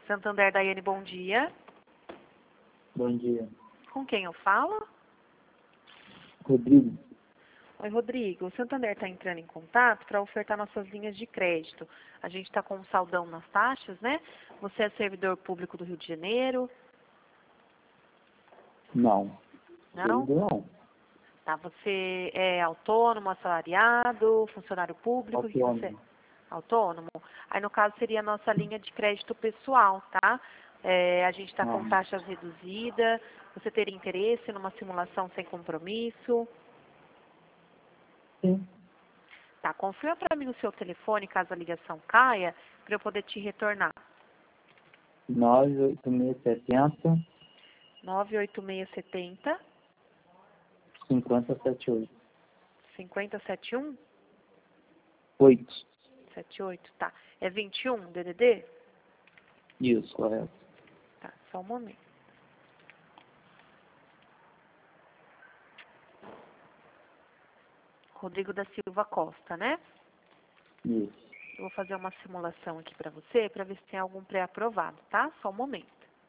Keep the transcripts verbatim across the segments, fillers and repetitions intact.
Santander, Daiane, bom dia. Bom dia. Com quem eu falo? Rodrigo. Oi, Rodrigo. O Santander está entrando em contato para ofertar nossas linhas de crédito. A gente está com um saldão nas taxas, né? Você é servidor público do Rio de Janeiro? Não. Não? Não. Tá, você é autônomo, assalariado, funcionário público? O que você é? Autônomo? Aí, no caso, seria a nossa linha de crédito pessoal, tá? É, a gente está com Não. taxas reduzidas. Você teria interesse numa simulação sem compromisso? Sim. Tá, confirma para mim o seu telefone, caso a ligação caia, para eu poder te retornar. nove oito seis sete zero nove oito seis sete zero, cinco zero sete oito. cinco zero sete um? oito. sete oito, tá. É vinte e um, D D D? Isso, correto. Tá, só um momento. Rodrigo da Silva Costa, né? Isso. Eu vou fazer uma simulação aqui para você, para ver se tem algum pré-aprovado, tá? Só um momento.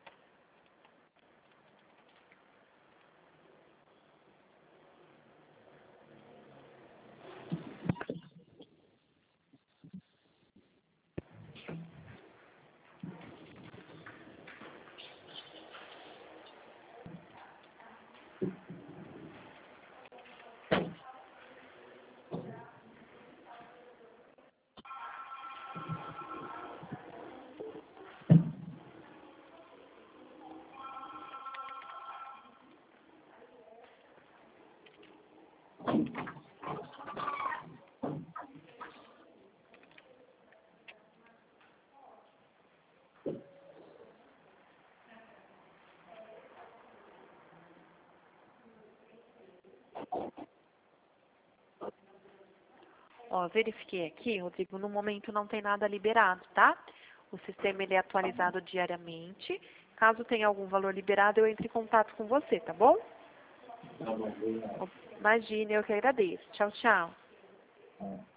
Ó, verifiquei aqui, Rodrigo, no momento não tem nada liberado, tá? O sistema ele é atualizado diariamente. Caso tenha algum valor liberado, eu entre em contato com você, tá bom? Tá bom. Imagine, eu que agradeço. Tchau, tchau. É.